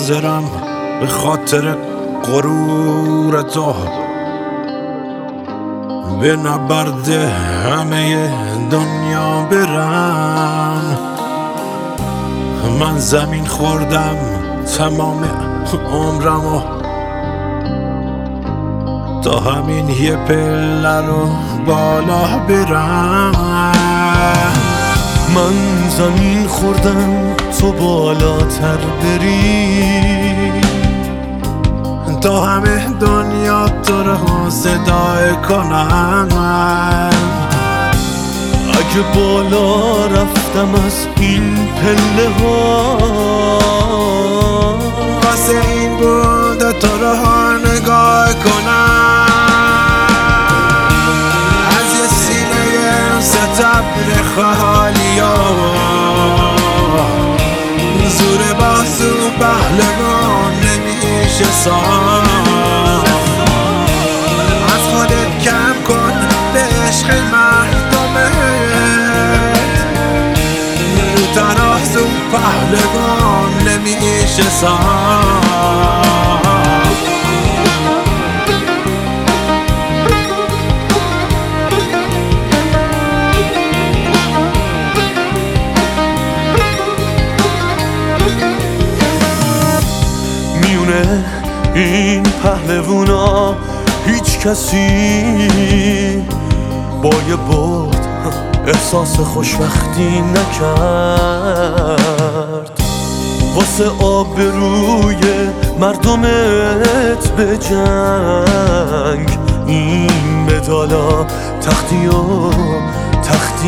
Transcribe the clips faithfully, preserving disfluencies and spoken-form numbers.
حاضرم به خاطر غرور تو به نبرد همه دنیا برم. من زمین خوردم تمام عمرمو تا همین یه پله رو بالا برم. من زمین خوردم تو بالاتر بری تا همه دنیا تو رو صدای کنم. اگه بالا رفتم از این پله ها واسه این بوده تو رو نگاه کنم. از یه سینه ستبر خالی ها زور بازو پهلوان نمیشه ساخت. از خودت کم کن به عشق مردمت رو ترازو پهلوان نمیشه ساخت. این پهلوونا هیچ کسی با یه برد احساس خوشبختی نکرد. واسه آبروی مردمت به جنگ این مدالا تختی و تختی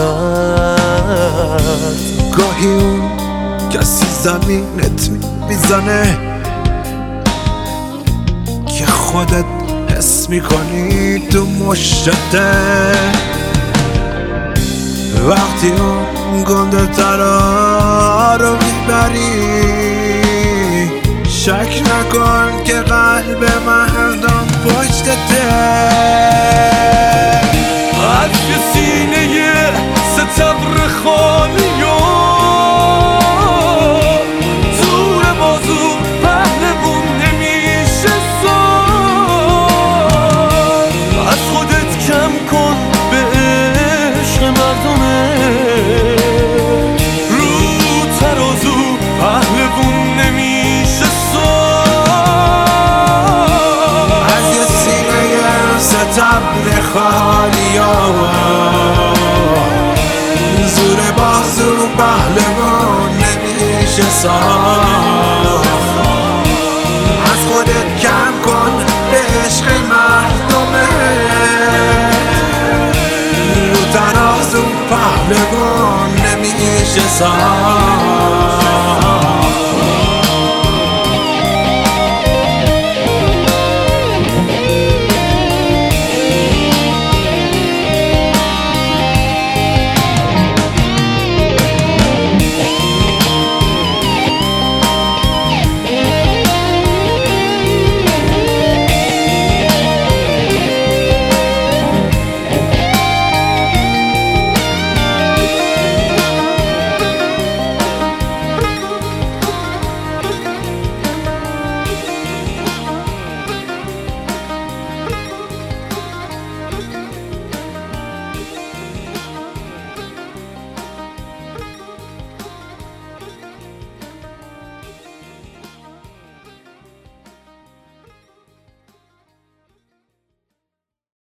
نکرد. گاهی اون کسی زمینت میزنه که خودت حس میکنی تو مشته. وقتی اون گنده ترا رو میبری شک نکن که قلب مردم پشتته. از یه سینه ستبر خالی تبر خالی ها زور بازو پهلوان نمیشه ساخت. از خودت کم کن به عشق مردمت رو ترازو پهلوان نمیشه ساخت.